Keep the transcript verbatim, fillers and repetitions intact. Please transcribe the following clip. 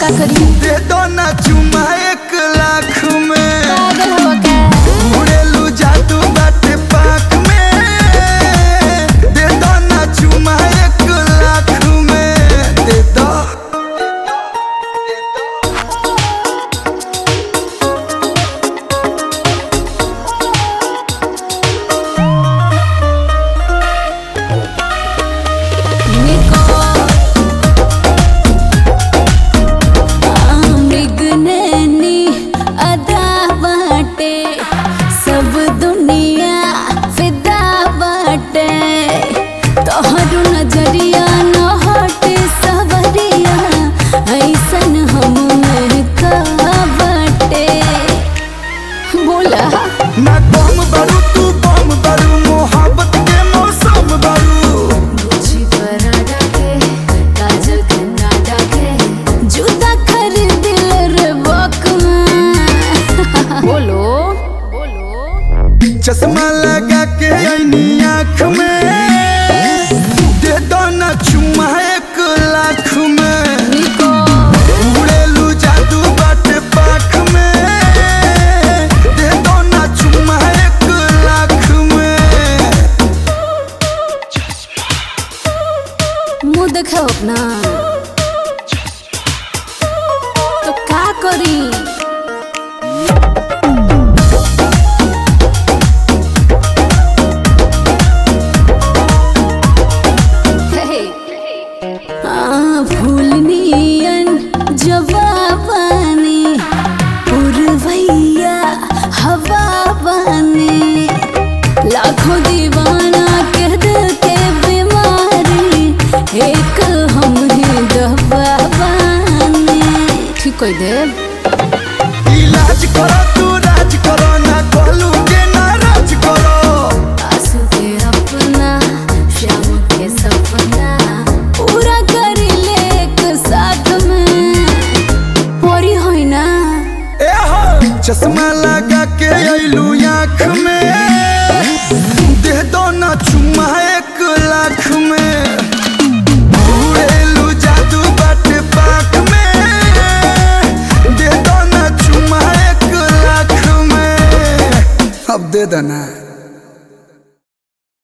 का करी? दे दो ना चुमा एक लाख में। पागल हो क्या? उड़ेलू जादू बाटे पाक में। दे दो ना चुमा एक लाख में। दे दो ना बम बारू तू बम बारू मोहब्बत के मौसम बारू। मुझी पर डाके काजल के ना डाके जूता खरीद ले रे बकमा। बोलो बोलो चश्मा लगा के आईनी आँख में। दे दो ना चुमा एक लाख में। उड़ेलू जादू बाटे पाख में। दे दो ना चुमा एक लाख में। मुँह देखो अपना तो का करी? भूलनियन जवाबानी पुरवैया हवा बानी लाखों दीवाना के दिल के बीमारी एक हम ही दवा बानी। ठीक कोई दे इलाज करो तू राज करो ना कोलू के नाराज करो। आंसू के अपना शाम के सपना पूरा कर ले एक साथ में। पोरी होई ना ए हो चश्मा लगा के आइलू आँख में। दे दो ना चुमा एक लाख में। उड़ेलू जादू बाटे पाक में। दे दो ना चुमा एक लाख में। अब दे देना।